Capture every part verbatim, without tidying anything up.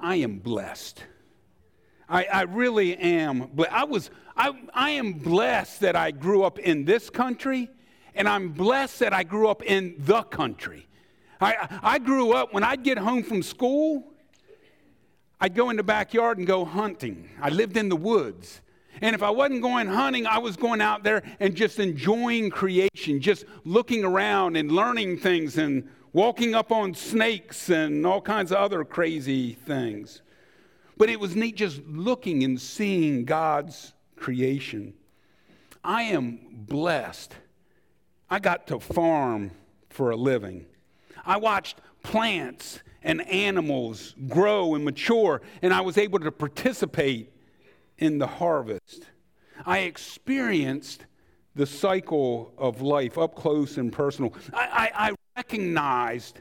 I am blessed. I, I really am. I was. I, I am blessed that I grew up in this country, and I'm blessed that I grew up in the country. I, I grew up, when I'd get home from school, I'd go in the backyard and go hunting. I lived in the woods. And if I wasn't going hunting, I was going out there and just enjoying creation, just looking around and learning things and walking up on snakes and all kinds of other crazy things. But it was neat just looking and seeing God's creation. I am blessed. I got to farm for a living. I watched plants and animals grow and mature, and I was able to participate in the harvest. I experienced the cycle of life up close and personal. I, I, I recognized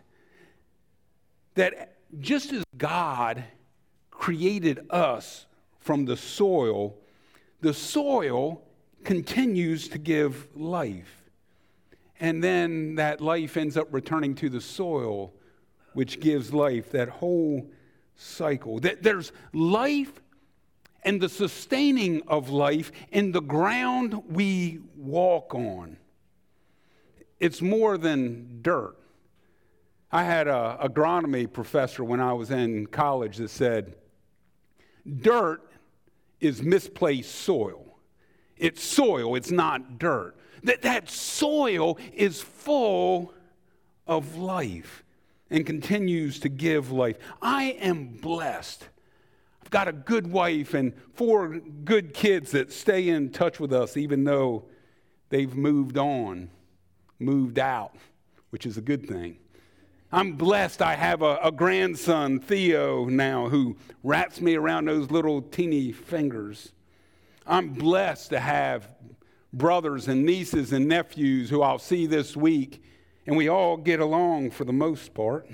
that just as God created us from the soil, the soil continues to give life. And then that life ends up returning to the soil, which gives life, that whole cycle. There's life and the sustaining of life in the ground we walk on. It's more than dirt. I had an agronomy professor when I was in college that said, dirt is misplaced soil. It's soil, it's not dirt. That, that soil is full of life and continues to give life. I am blessed. I've got a good wife and four good kids that stay in touch with us even though they've moved on, moved out, which is a good thing. I'm blessed I have a, a grandson, Theo, now, who wraps me around those little teeny fingers. I'm blessed to have brothers and nieces and nephews who I'll see this week, and we all get along for the most part.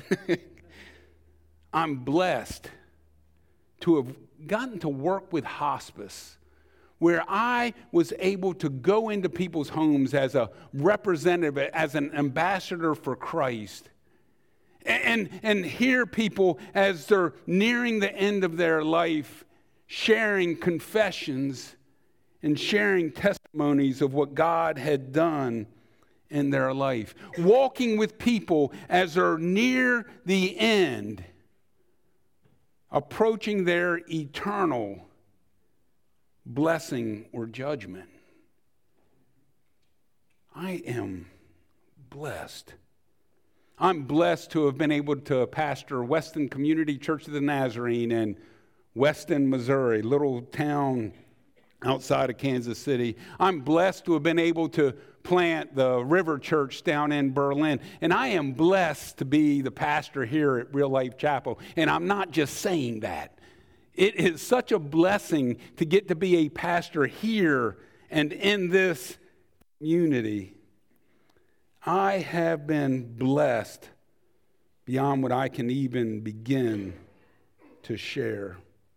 I'm blessed to have gotten to work with hospice, where I was able to go into people's homes as a representative, as an ambassador for Christ, and, and hear people as they're nearing the end of their life, sharing confessions and sharing testimonies of what God had done in their life. Walking with people as they're near the end, approaching their eternal blessing or judgment. I am blessed. I'm blessed to have been able to pastor Weston Community Church of the Nazarene in Weston, Missouri, little town outside of Kansas City. I'm blessed to have been able to plant the River Church down in Berlin. And I am blessed to be the pastor here at Real Life Chapel. And I'm not just saying that. It is such a blessing to get to be a pastor here and in this community. I have been blessed beyond what I can even begin to share.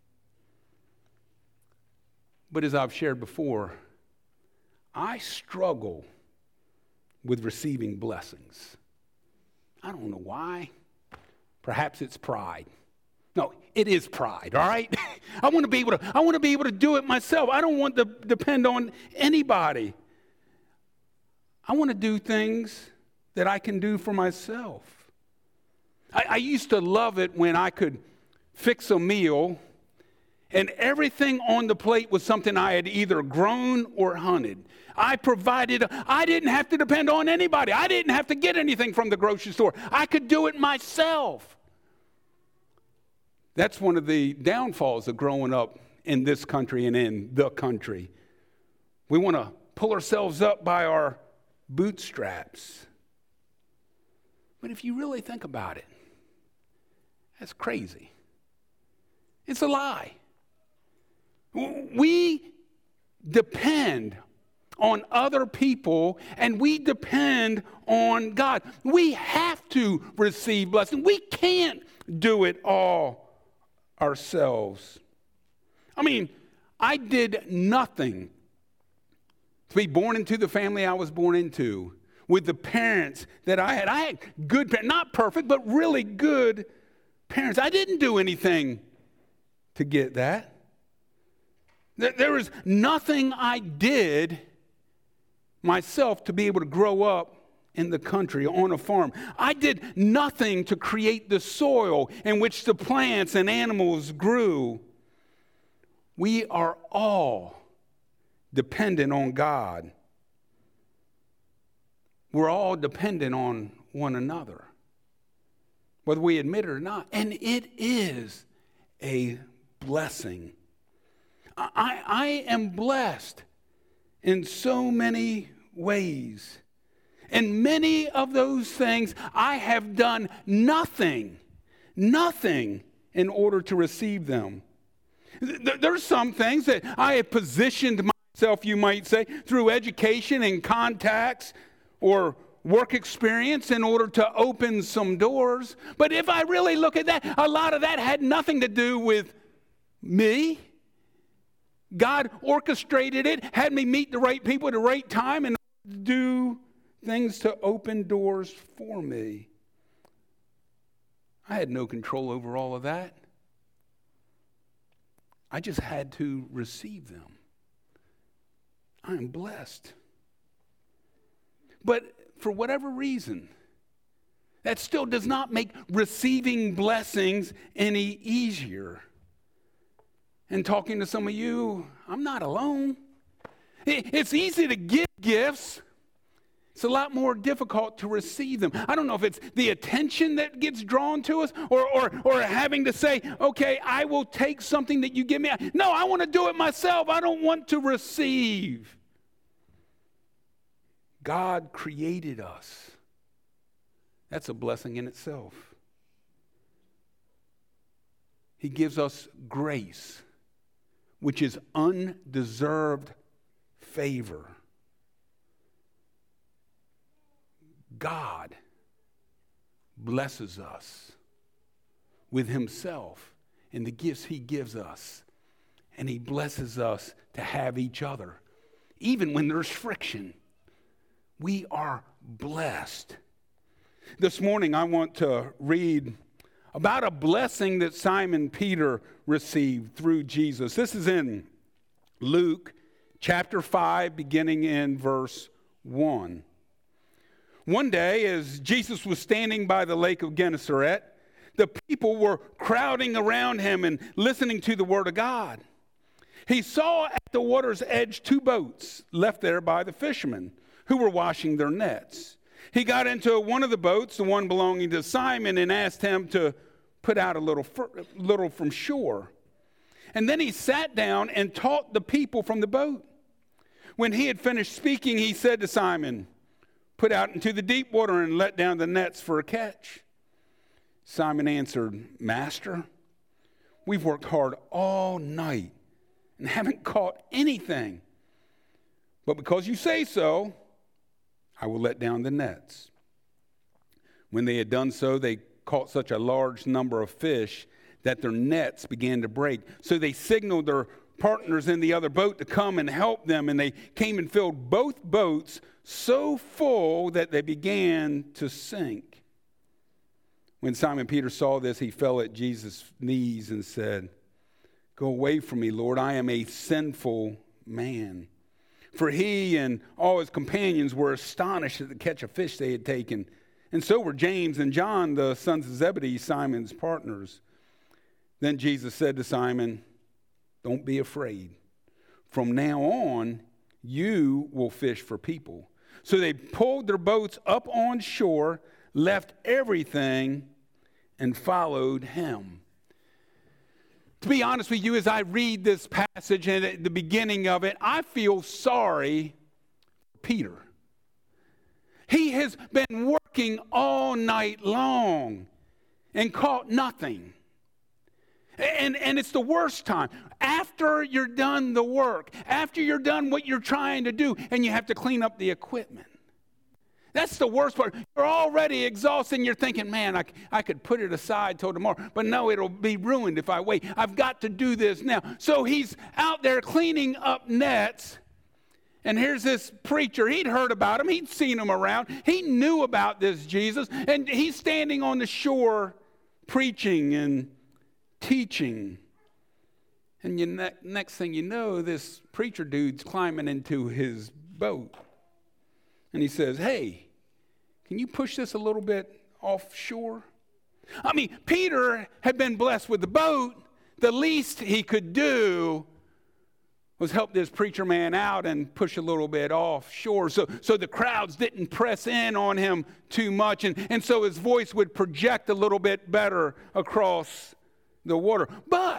But as I've shared before, I struggle with receiving blessings. I don't know why. Perhaps it's pride. No, it is pride, all right? I want to be able to I want to be able to do it myself. I don't want to depend on anybody. I want to do things that I can do for myself. I, I used to love it when I could fix a meal and everything on the plate was something I had either grown or hunted. I provided, I didn't have to depend on anybody. I didn't have to get anything from the grocery store. I could do it myself. That's one of the downfalls of growing up in this country and in the country. We want to pull ourselves up by our bootstraps. But if you really think about it, that's crazy. It's a lie. We depend on other people and we depend on God. We have to receive blessing. We can't do it all ourselves. I mean, I did nothing to be born into the family I was born into, with the parents that I had. I had good parents, not perfect, but really good parents. I didn't do anything to get that. There was nothing I did myself to be able to grow up in the country on a farm. I did nothing to create the soil in which the plants and animals grew. We are all dependent on God. We're all dependent on one another, whether we admit it or not. And it is a blessing. I, I am blessed in so many ways. And many of those things, I have done nothing, nothing in order to receive them. There's some things that I have positioned myself, you might say, through education and contacts or work experience in order to open some doors. But if I really look at that, a lot of that had nothing to do with me. God orchestrated it, had me meet the right people at the right time and do things to open doors for me. I had no control over all of that. I just had to receive them. I am blessed. But for whatever reason, that still does not make receiving blessings any easier. And talking to some of you, I'm not alone. It's easy to give gifts. It's a lot more difficult to receive them. I don't know if it's the attention that gets drawn to us or, or, or having to say, okay, I will take something that you give me. No, I want to do it myself. I don't want to receive. God created us. That's a blessing in itself. He gives us grace, which is undeserved favor. God blesses us with himself and the gifts he gives us. And he blesses us to have each other. Even when there's friction, we are blessed. This morning I want to read about a blessing that Simon Peter received through Jesus. This is in Luke chapter five, beginning in verse one. One day, as Jesus was standing by the lake of Gennesaret, the people were crowding around him and listening to the word of God. He saw at the water's edge two boats left there by the fishermen who were washing their nets. He got into one of the boats, the one belonging to Simon, and asked him to put out a little, little from shore. And then he sat down and taught the people from the boat. When he had finished speaking, he said to Simon, "Put out into the deep water and let down the nets for a catch." Simon answered, "Master, we've worked hard all night and haven't caught anything. But because you say so, I will let down the nets." When they had done so, they caught such a large number of fish that their nets began to break. So they signaled their partners in the other boat to come and help them, and they came and filled both boats so full that they began to sink. When Simon Peter saw this, he fell at Jesus' knees and said, "Go away from me, Lord, I am a sinful man." For he and all his companions were astonished at the catch of fish they had taken, and so were James and John, the sons of Zebedee, Simon's partners. Then Jesus said to Simon, "Don't be afraid. From now on, you will fish for people." So they pulled their boats up on shore, left everything, and followed him. To be honest with you, as I read this passage and at the beginning of it, I feel sorry for Peter. He has been working all night long and caught nothing. And, and it's the worst time. After you're done the work, after you're done what you're trying to do, and you have to clean up the equipment. That's the worst part. You're already exhausted, and you're thinking, man, I, I could put it aside till tomorrow. But no, it'll be ruined if I wait. I've got to do this now. So he's out there cleaning up nets. And here's this preacher. He'd heard about him. He'd seen him around. He knew about this Jesus. And he's standing on the shore preaching and teaching. And you ne- next thing you know, this preacher dude's climbing into his boat. And he says, hey, can you push this a little bit offshore? I mean, Peter had been blessed with the boat. The least he could do was help this preacher man out and push a little bit offshore so, so the crowds didn't press in on him too much. And, and so his voice would project a little bit better across the water. But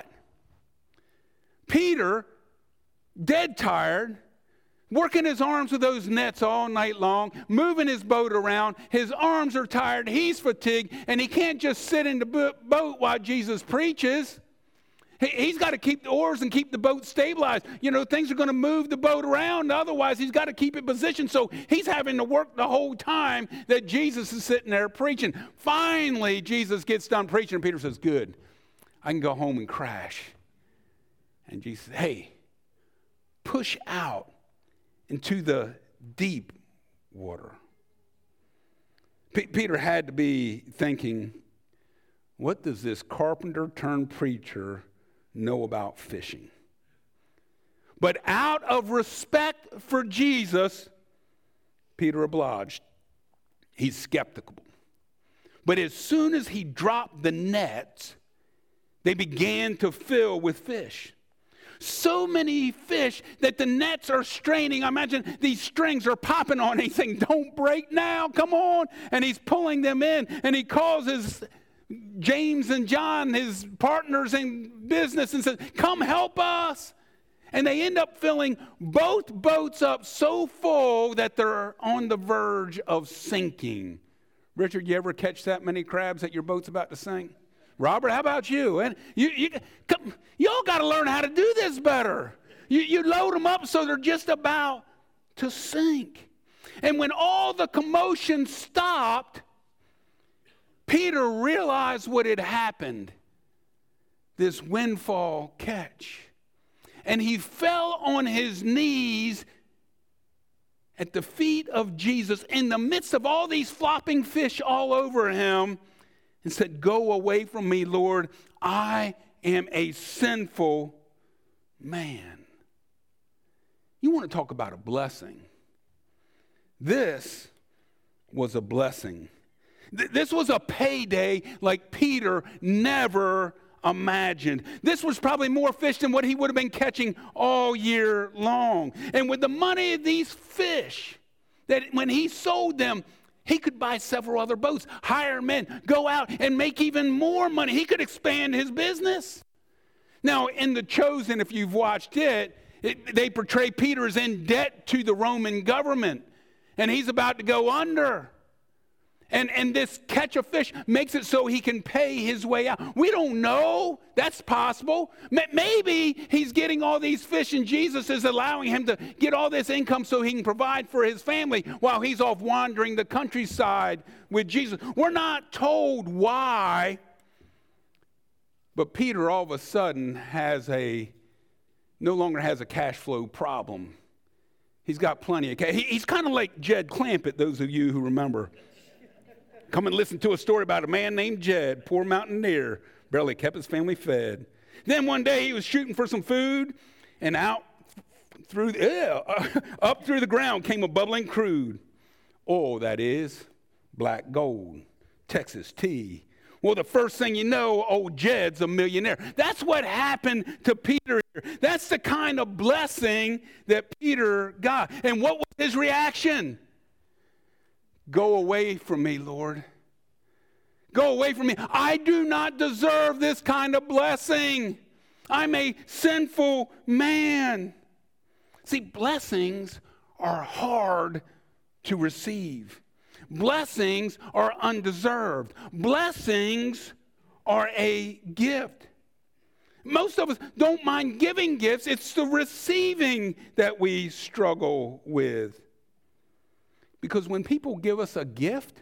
Peter, dead tired, working his arms with those nets all night long, moving his boat around. His arms are tired. He's fatigued. And he can't just sit in the boat while Jesus preaches. He's got to keep the oars and keep the boat stabilized. You know, things are going to move the boat around. Otherwise, he's got to keep it positioned. So he's having to work the whole time that Jesus is sitting there preaching. Finally, Jesus gets done preaching. And Peter says, good, I can go home and crash. And Jesus says, hey, push out into the deep water. P- Peter had to be thinking, what does this carpenter turned preacher know about fishing? But out of respect for Jesus, Peter obliged. He's skeptical. But as soon as he dropped the nets, they began to fill with fish. So many fish that the nets are straining. I imagine these strings are popping on. He's saying, don't break now, come on. And he's pulling them in, and he calls his James and John, his partners in business, and says, come help us. And they end up filling both boats up so full that they're on the verge of sinking. Richard, you ever catch that many crabs that your boat's about to sink? Robert, how about you? And you, you, come, y'all got to learn how to do this better. You, you load them up so they're just about to sink. And when all the commotion stopped, Peter realized what had happened, this windfall catch. And he fell on his knees at the feet of Jesus in the midst of all these flopping fish all over him and said, go away from me, Lord. I am a sinful man. You want to talk about a blessing? This was a blessing. This was a payday like Peter never imagined. This was probably more fish than what he would have been catching all year long. And with the money of these fish, that when he sold them, he could buy several other boats, hire men, go out and make even more money. He could expand his business. Now, in The Chosen, if you've watched it, it they portray Peter as in debt to the Roman government, and he's about to go under. And, and this catch of fish makes it so he can pay his way out. We don't know. That's possible. Maybe he's getting all these fish and Jesus is allowing him to get all this income so he can provide for his family while he's off wandering the countryside with Jesus. We're not told why, but Peter all of a sudden has a, no longer has a cash flow problem. He's got plenty of cash. He, he's kind of like Jed Clampett, those of you who remember. Come and listen to a story about a man named Jed, poor mountaineer, barely kept his family fed. Then one day he was shooting for some food, and out through the, uh, up through the ground came a bubbling crude. Oh, that is black gold, Texas tea. Well, the first thing you know, old Jed's a millionaire. That's what happened to Peter here. That's the kind of blessing that Peter got. And what was his reaction? Go away from me, Lord. Go away from me. I do not deserve this kind of blessing. I'm a sinful man. See, blessings are hard to receive. Blessings are undeserved. Blessings are a gift. Most of us don't mind giving gifts. It's the receiving that we struggle with. Because when people give us a gift,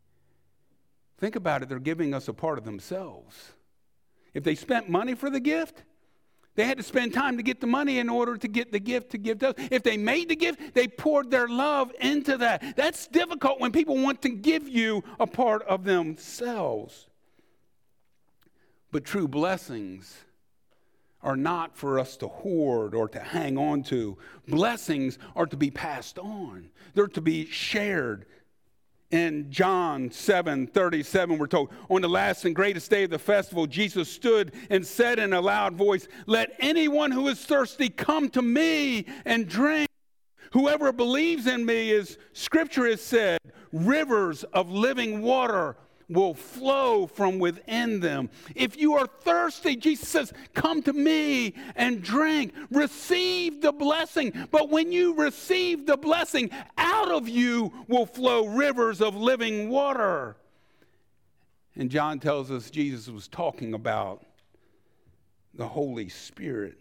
think about it, they're giving us a part of themselves. If they spent money for the gift, they had to spend time to get the money in order to get the gift to give to us. If they made the gift, they poured their love into that. That's difficult when people want to give you a part of themselves. But true blessings are not for us to hoard or to hang on to. Blessings are to be passed on. They're to be shared. In John seven thirty-seven, we're told, on the last and greatest day of the festival, Jesus stood and said in a loud voice, "Let anyone who is thirsty come to me and drink. Whoever believes in me, as Scripture has said, rivers of living water will flow from within them." If you are thirsty, Jesus says, come to me and drink. Receive the blessing. But when you receive the blessing, out of you will flow rivers of living water. And John tells us Jesus was talking about the Holy Spirit.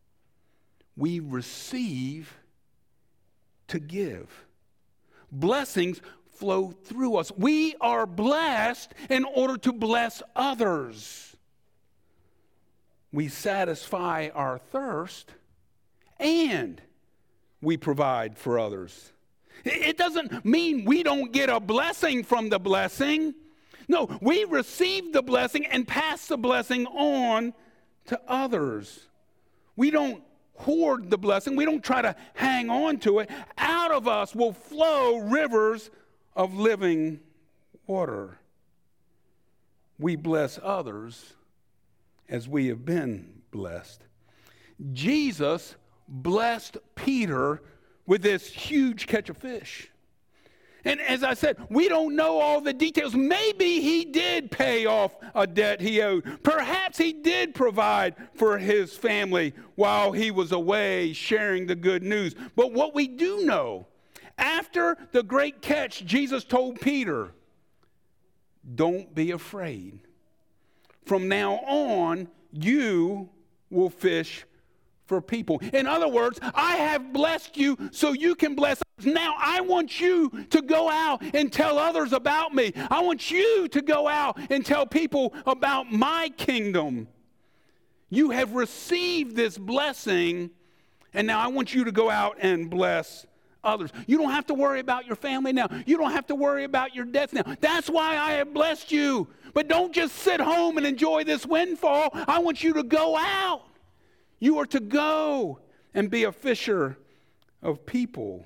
We receive to give. Blessings flow through us. We are blessed in order to bless others. We satisfy our thirst and we provide for others. It doesn't mean we don't get a blessing from the blessing. No, we receive the blessing and pass the blessing on to others. We don't hoard the blessing. We don't try to hang on to it. Out of us will flow rivers of living water. We bless others as we have been blessed. Jesus blessed Peter with this huge catch of fish. And as I said, we don't know all the details. Maybe he did pay off a debt he owed. Perhaps he did provide for his family while he was away sharing the good news. But what we do know, after the great catch, Jesus told Peter, don't be afraid. From now on, you will fish for people. In other words, I have blessed you so you can bless others. Now I want you to go out and tell others about me. I want you to go out and tell people about my kingdom. You have received this blessing, and now I want you to go out and bless others. You don't have to worry about your family now. You don't have to worry about your debts now. That's why I have blessed you. But don't just sit home and enjoy this windfall. I want you to go out. You are to go and be a fisher of people.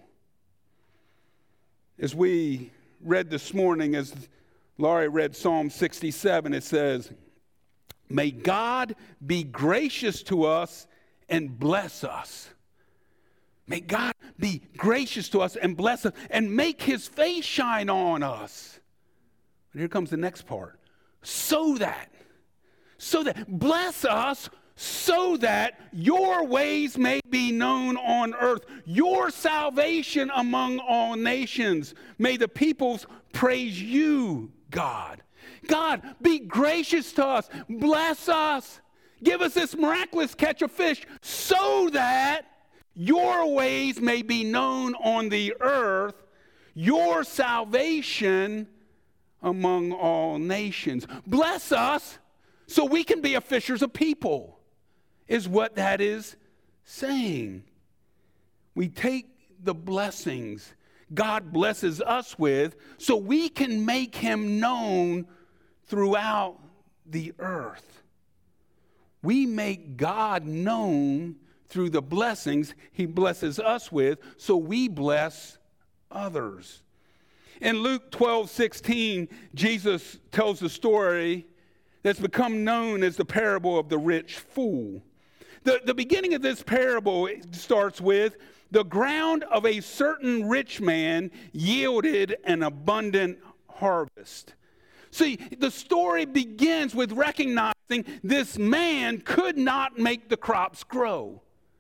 As we read this morning, as Laurie read Psalm sixty-seven, it says, may God be gracious to us and bless us. May God be gracious to us and bless us and make his face shine on us. And here comes the next part. So that, so that, bless us so that your ways may be known on earth, your salvation among all nations. May the peoples praise you, God. God, be gracious to us. Bless us. Give us this miraculous catch of fish so that your ways may be known on the earth, your salvation among all nations. Bless us so we can be a fishers of people, is what that is saying. We take the blessings God blesses us with so we can make him known throughout the earth. We make God known through the blessings he blesses us with, so we bless others. In Luke twelve sixteen, Jesus tells the story that's become known as the parable of the rich fool. The, the beginning of this parable starts with, the ground of a certain rich man yielded an abundant harvest. See, the story begins with recognizing this man could not make the crops grow.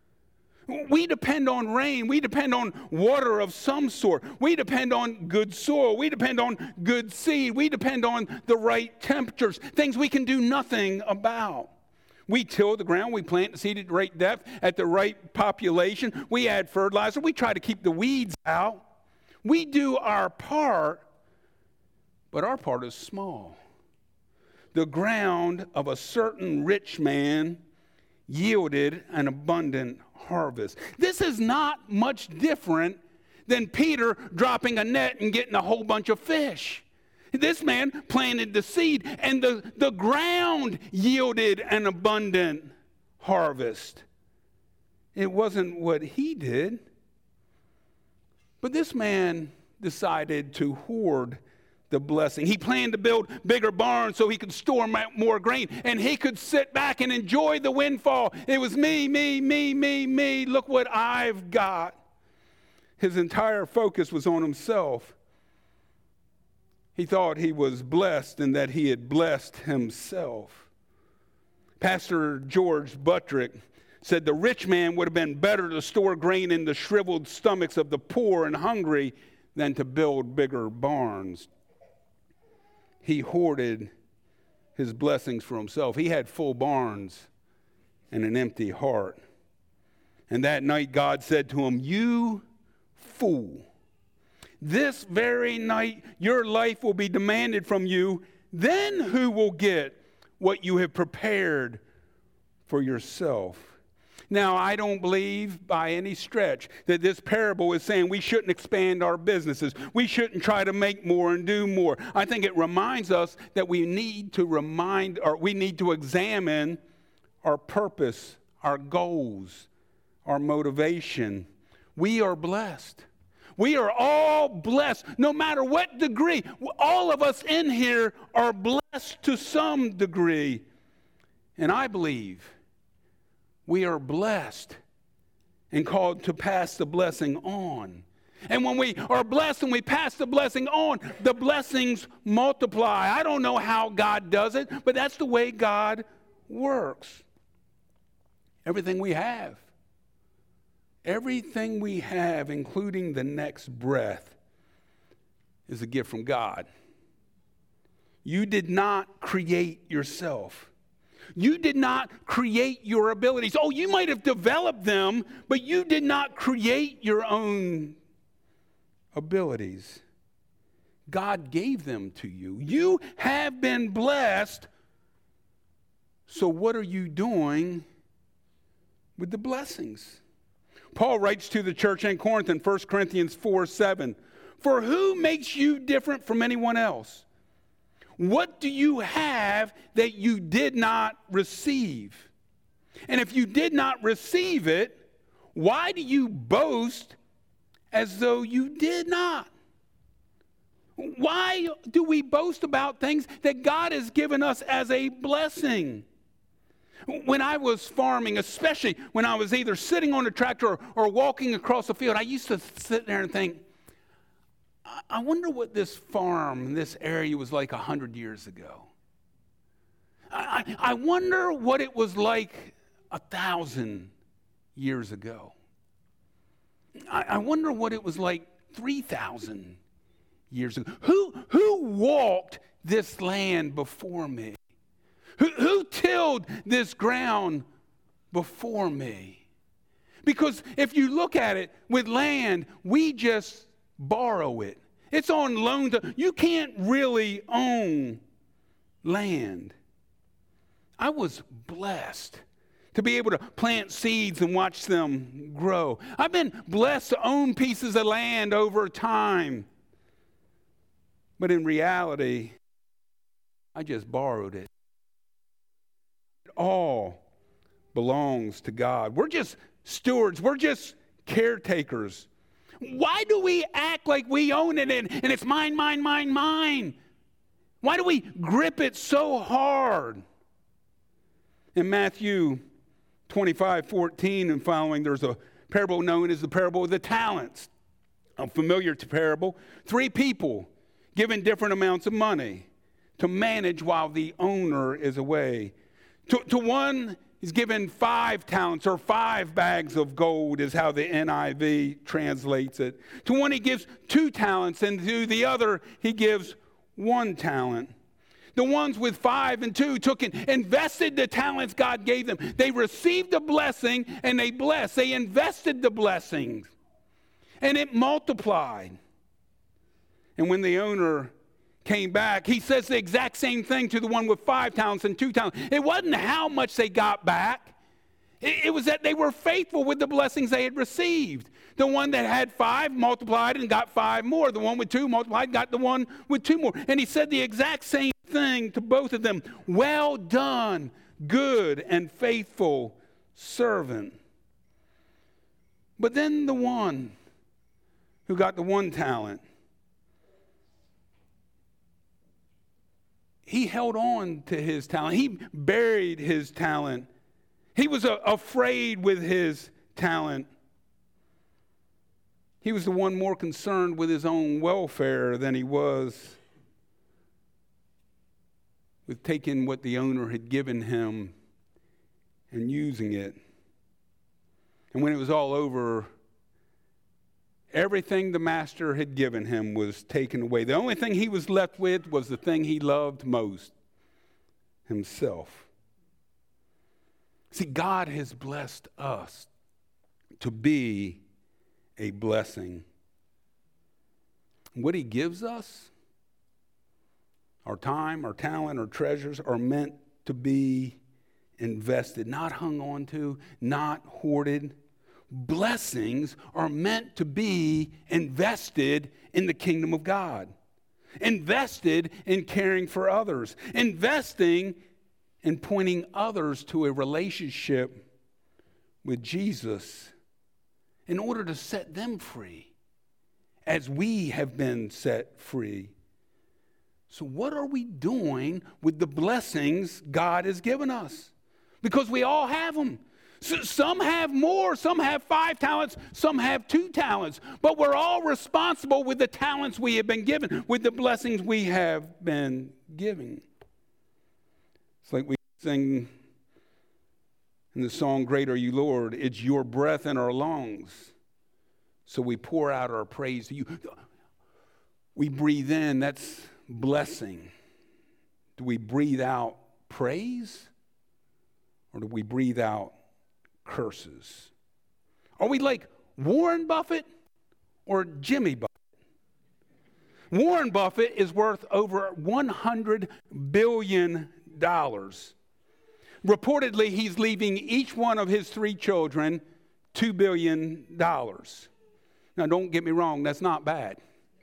We depend on rain. We depend on water of some sort. We depend on good soil. We depend on good seed. We depend on the right temperatures, things we can do nothing about. We till the ground. We plant the seed at the right depth, at the right population. We add fertilizer. We try to keep the weeds out. We do our part, but our part is small. The ground of a certain rich man yielded an abundant harvest. This is not much different than Peter dropping a net and getting a whole bunch of fish. This man planted the seed, and the, the ground yielded an abundant harvest. It wasn't what he did. But this man decided to hoard the blessing. He planned to build bigger barns so he could store more grain, and he could sit back and enjoy the windfall. It was me, me, me, me, me. Look what I've got. His entire focus was on himself. He thought he was blessed and that he had blessed himself. Pastor George Buttrick said the rich man would have been better to store grain in the shriveled stomachs of the poor and hungry than to build bigger barns. He hoarded his blessings for himself. He had full barns and an empty heart. And that night God said to him, "You fool, this very night your life will be demanded from you. Then who will get what you have prepared for yourself?" Now, I don't believe by any stretch that this parable is saying we shouldn't expand our businesses. We shouldn't try to make more and do more. I think it reminds us that we need to remind, or we need to examine our purpose, our goals, our motivation. We are blessed. We are all blessed, no matter what degree. All of us in here are blessed to some degree. And I believe we are blessed and called to pass the blessing on. And when we are blessed and we pass the blessing on, the blessings multiply. I don't know how God does it, but that's the way God works. Everything we have, everything we have, including the next breath, is a gift from God. You did not create yourself. You did not create your abilities. Oh, you might have developed them, but you did not create your own abilities. God gave them to you. You have been blessed. So what are you doing with the blessings? Paul writes to the church in Corinth in First Corinthians four seven, "For who makes you different from anyone else? What do you have that you did not receive? And if you did not receive it, why do you boast as though you did not?" Why do we boast about things that God has given us as a blessing? When I was farming, especially when I was either sitting on a tractor or, or walking across the field, I used to sit there and think, I wonder what this farm, this area was like a hundred years ago. I, I wonder what it was like a thousand years ago. I, I wonder what it was like three thousand years ago. Who, who walked this land before me? Who, who tilled this ground before me? Because if you look at it with land, we just borrow it. It's on loan to, you can't really own land. I was blessed to be able to plant seeds and watch them grow. I've been blessed to own pieces of land over time. But in reality, I just borrowed it. It all belongs to God. We're just stewards. We're just caretakers. Why do we act like we own it and, and it's mine, mine, mine, mine? Why do we grip it so hard? In Matthew twenty-five fourteen and following, there's a parable known as the parable of the talents. A familiar to parable. Three people given different amounts of money to manage while the owner is away. To, to one, he's given five talents or five bags of gold is how the N I V translates it. To one he gives two talents, and to the other he gives one talent. The ones with five and two took and invested the talents God gave them. They received the blessing and they blessed. They invested the blessings and it multiplied. And when the owner came back, he says the exact same thing to the one with five talents and two talents. It wasn't how much they got back. It, it was that they were faithful with the blessings they had received. The one that had five multiplied and got five more. The one with two multiplied got the one with two more. And he said the exact same thing to both of them. Well done, good and faithful servant. But then the one who got the one talent, he held on to his talent. He buried his talent. He was uh, afraid with his talent. He was the one more concerned with his own welfare than he was with taking what the owner had given him and using it. And when it was all over, everything the master had given him was taken away. The only thing he was left with was the thing he loved most, himself. See, God has blessed us to be a blessing. What he gives us, our time, our talent, our treasures, are meant to be invested, not hung on to, not hoarded. Blessings are meant to be invested in the kingdom of God, invested in caring for others, investing in pointing others to a relationship with Jesus in order to set them free as we have been set free. So what are we doing with the blessings God has given us? Because we all have them. So some have more, some have five talents, some have two talents. But we're all responsible with the talents we have been given, with the blessings we have been given. It's like we sing in the song, Great Are You, Lord. It's your breath in our lungs. So we pour out our praise to you. We breathe in, that's blessing. Do we breathe out praise? Or do we breathe out curses? Are we like Warren Buffett or Jimmy Buffett? Warren Buffett is worth over one hundred billion dollars. Reportedly, he's leaving each one of his three children two billion dollars. Now, don't get me wrong, that's not bad.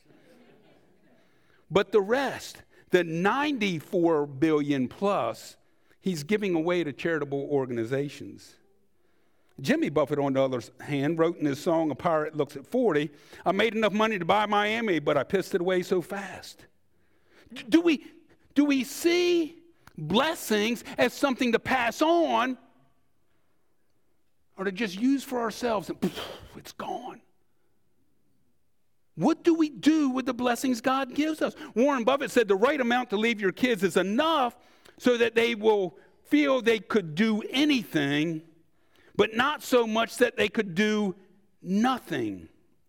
But the rest, the ninety-four billion dollars plus, he's giving away to charitable organizations. Jimmy Buffett, on the other hand, wrote in his song, A Pirate Looks at forty, I made enough money to buy Miami, but I pissed it away so fast. Do we, do we see blessings as something to pass on or to just use for ourselves and poof, it's gone? What do we do with the blessings God gives us? Warren Buffett said the right amount to leave your kids is enough so that they will feel they could do anything, but not so much that they could do nothing.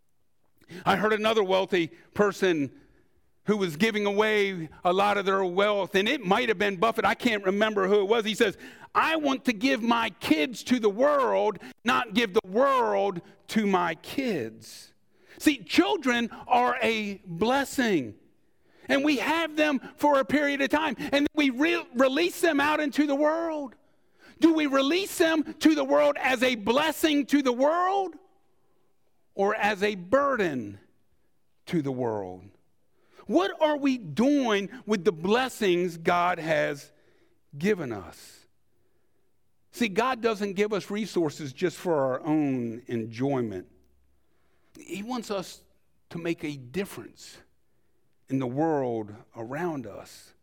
I heard another wealthy person who was giving away a lot of their wealth, and it might have been Buffett. I can't remember who it was. He says, I want to give my kids to the world, not give the world to my kids. See, children are a blessing, and we have them for a period of time, and we re- release them out into the world. Do we release them to the world as a blessing to the world or as a burden to the world? What are we doing with the blessings God has given us? See, God doesn't give us resources just for our own enjoyment. He wants us to make a difference in the world around us.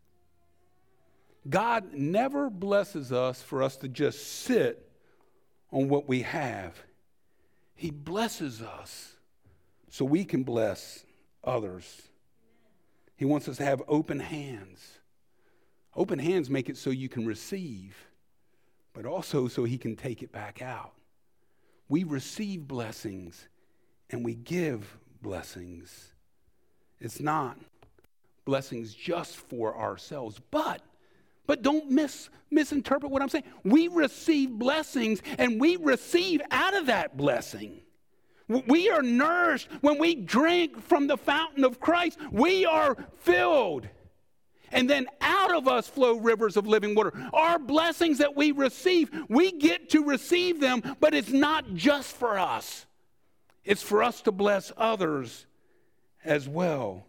God never blesses us for us to just sit on what we have. He blesses us so we can bless others. He wants us to have open hands. Open hands make it so you can receive, but also so he can take it back out. We receive blessings and we give blessings. It's not blessings just for ourselves, but But don't mis, misinterpret what I'm saying. We receive blessings, and we receive out of that blessing. We are nourished when we drink from the fountain of Christ. We are filled. And then out of us flow rivers of living water. Our blessings that we receive, we get to receive them, but it's not just for us. It's for us to bless others as well.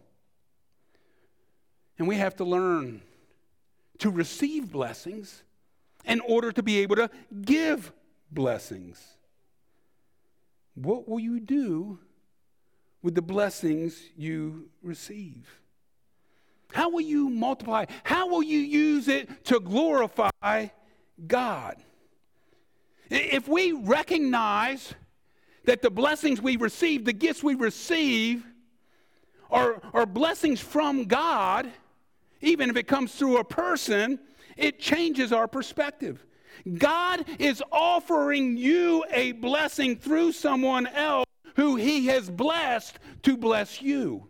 And we have to learn to receive blessings in order to be able to give blessings, what will you do with the blessings you receive? How will you multiply? How will you use it to glorify God? If we recognize that the blessings we receive, the gifts we receive, are, are blessings from God, even if it comes through a person, it changes our perspective. God is offering you a blessing through someone else who he has blessed to bless you.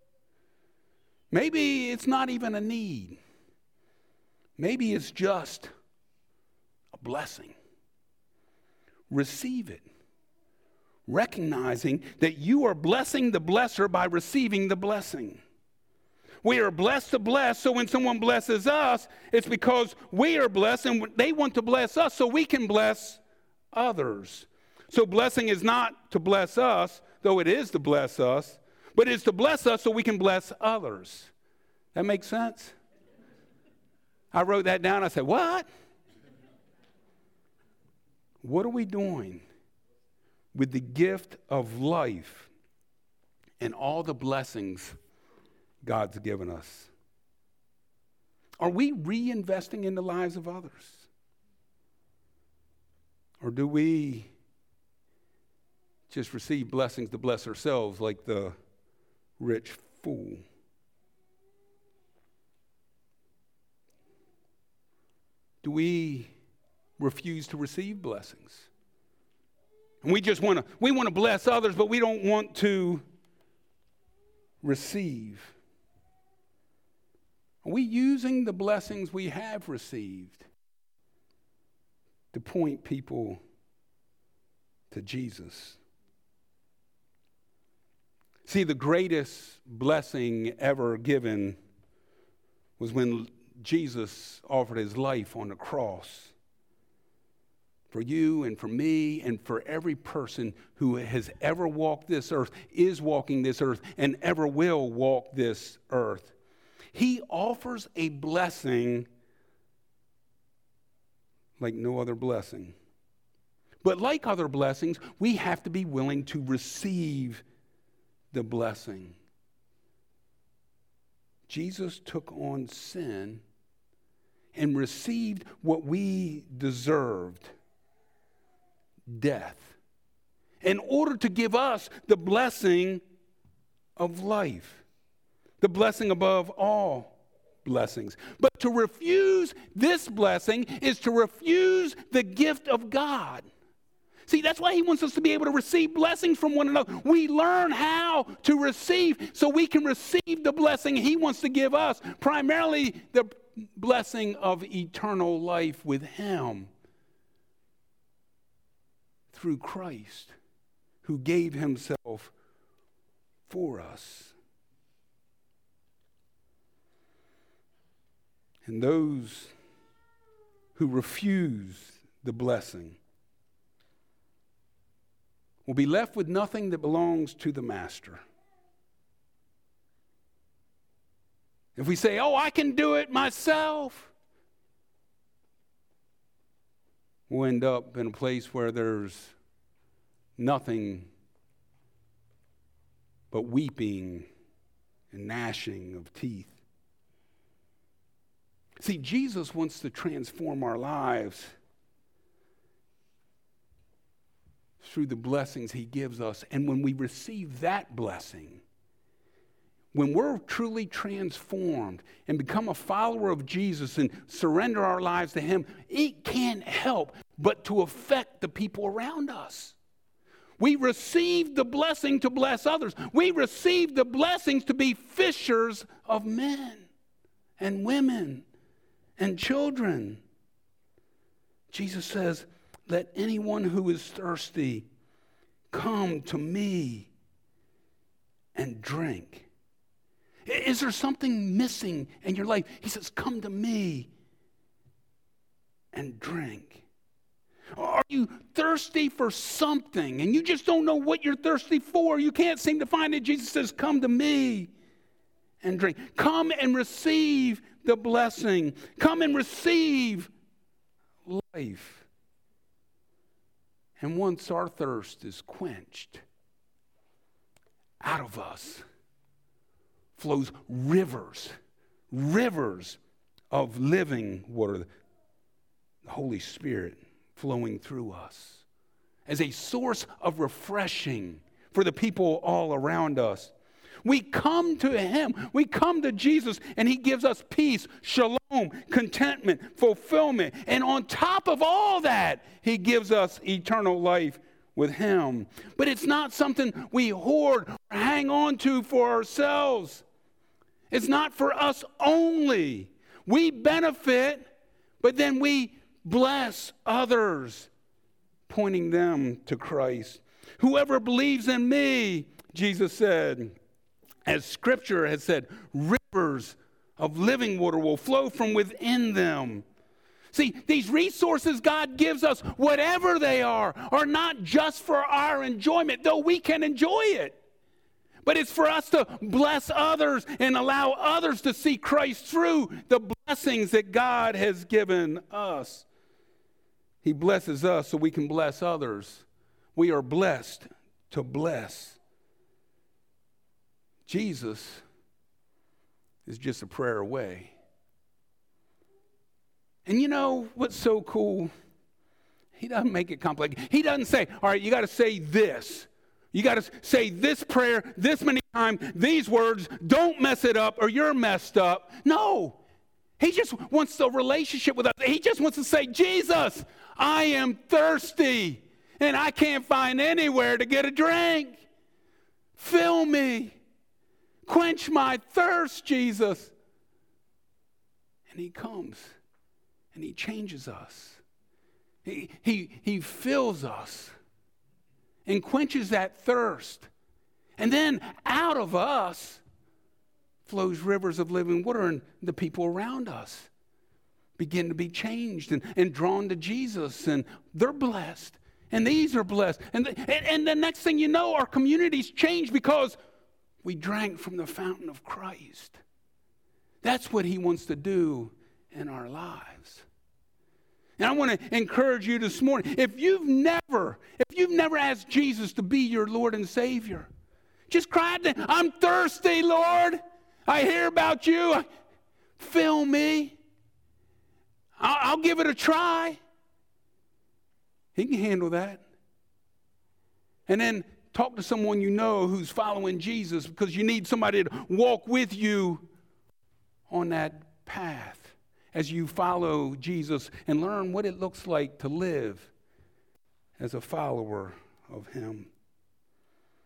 Maybe it's not even a need. Maybe it's just a blessing. Receive it, recognizing that you are blessing the blesser by receiving the blessing. We are blessed to bless, so when someone blesses us, it's because we are blessed and they want to bless us so we can bless others. So blessing is not to bless us, though it is to bless us, but it's to bless us so we can bless others. That makes sense? I wrote that down. I said, what? What are we doing with the gift of life and all the blessings God's given us? Are we reinvesting in the lives of others? Or do we just receive blessings to bless ourselves like the rich fool? Do we refuse to receive blessings? And we just want to we want to bless others, but we don't want to receive. Are we using the blessings we have received to point people to Jesus? See, the greatest blessing ever given was when Jesus offered his life on the cross for you and for me and for every person who has ever walked this earth, is walking this earth, and ever will walk this earth. He offers a blessing like no other blessing. But like other blessings, we have to be willing to receive the blessing. Jesus took on sin and received what we deserved, death, in order to give us the blessing of life, the blessing above all blessings. But to refuse this blessing is to refuse the gift of God. See, that's why he wants us to be able to receive blessings from one another. We learn how to receive so we can receive the blessing he wants to give us, primarily the blessing of eternal life with him through Christ, who gave himself for us. And those who refuse the blessing will be left with nothing that belongs to the master. If we say, oh, I can do it myself, we'll end up in a place where there's nothing but weeping and gnashing of teeth. See, Jesus wants to transform our lives through the blessings he gives us. And when we receive that blessing, when we're truly transformed and become a follower of Jesus and surrender our lives to him, it can't help but to affect the people around us. We receive the blessing to bless others. We receive the blessings to be fishers of men and women and children. Jesus says, let anyone who is thirsty come to me and drink. Is there something missing in your life? He says, come to me and drink. Are you thirsty for something and you just don't know what you're thirsty for? You can't seem to find it. Jesus says, come to me and drink. Come and receive the blessing. Come and receive life. And once our thirst is quenched, out of us flows rivers, rivers of living water, the Holy Spirit flowing through us as a source of refreshing for the people all around us. We come to him, we come to Jesus, and he gives us peace, shalom, contentment, fulfillment. And on top of all that, he gives us eternal life with him. But it's not something we hoard or hang on to for ourselves. It's not for us only. We benefit, but then we bless others, pointing them to Christ. Whoever believes in me, Jesus said, as Scripture has said, rivers of living water will flow from within them. See, these resources God gives us, whatever they are, are not just for our enjoyment, though we can enjoy it. But it's for us to bless others and allow others to see Christ through the blessings that God has given us. He blesses us so we can bless others. We are blessed to bless. Jesus is just a prayer away. And you know what's so cool? He doesn't make it complicated. He doesn't say, all right, you got to say this. You got to say this prayer this many times, these words. Don't mess it up or you're messed up. No. He just wants a relationship with us. He just wants to say, Jesus, I am thirsty and I can't find anywhere to get a drink. Fill me. Quench my thirst, Jesus. And he comes and he changes us. He, he, he fills us and quenches that thirst. And then out of us flows rivers of living water, and the people around us begin to be changed and, and drawn to Jesus, and they're blessed. And these are blessed. And the, and, and the next thing you know, our communities change because we drank from the fountain of Christ. That's what he wants to do in our lives. And I want to encourage you this morning, if you've never, if you've never asked Jesus to be your Lord and Savior, just cry out to him, I'm thirsty, Lord. I hear about you. Fill me. I'll, I'll give it a try. He can handle that. And then talk to someone you know who's following Jesus, because you need somebody to walk with you on that path as you follow Jesus and learn what it looks like to live as a follower of him.